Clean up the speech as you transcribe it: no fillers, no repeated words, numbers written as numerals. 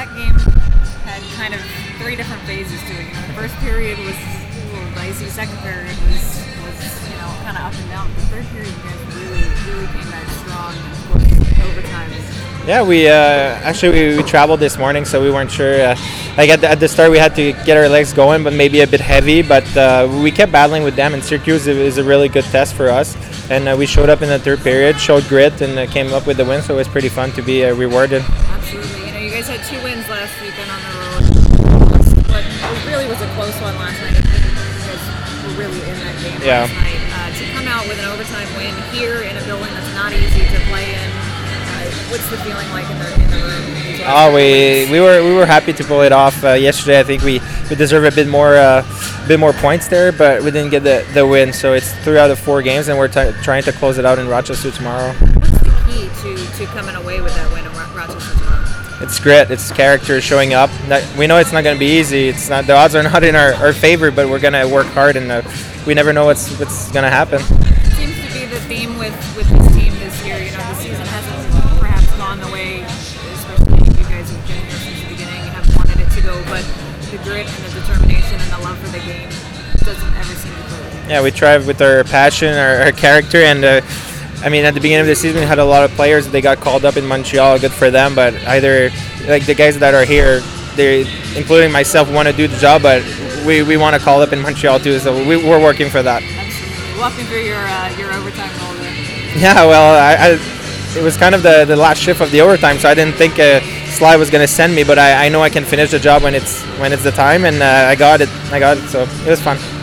that game had kind of three different phases to it. The first period was a little dicey. Second period was kind of up and down. The third period, you guys really came back strong. And of course, overtime. Yeah, we traveled this morning, so we weren't sure. At the start, we had to get our legs going, but maybe a bit heavy. But we kept battling with them, and Syracuse is a really good test for us. And we showed up in the third period, showed grit, and came up with the win. So it was pretty fun to be rewarded. Absolutely. You guys had 2 wins last weekend on the road. But it really was a close one last night. You guys were really in that game last night. To come out with an overtime win here in a building that's not easy to play in. What's the feeling like in the room? Oh, we were happy to pull it off yesterday. I think we deserve a bit more points there, but we didn't get the win. So it's 3 out of 4 games, and we're trying to close it out in Rochester tomorrow. What's the key to coming away with that win in Rochester tomorrow? It's grit. It's character showing up. We know it's not going to be easy. It's not. The odds are not in our favor, but we're going to work hard, and we never know what's going to happen. It seems to be the theme with this team this year. The season hasn't perhaps gone the way, especially you guys have been here since the beginning, have wanted it to go, but the grit and the determination and the love for the game doesn't ever seem to go. Yeah, we try with our passion, our character, and at the beginning of the season, we had a lot of players. They got called up in Montreal. Good for them, but either like the guys that are here, they, including myself, want to do the job, but we want to call up in Montreal too. So we're working for that. Absolutely. Walk me through your overtime goal there. Yeah, well, it was kind of the last shift of the overtime, so I didn't think Sly was going to send me, but I know I can finish the job when it's the time, and I got it. So it was fun.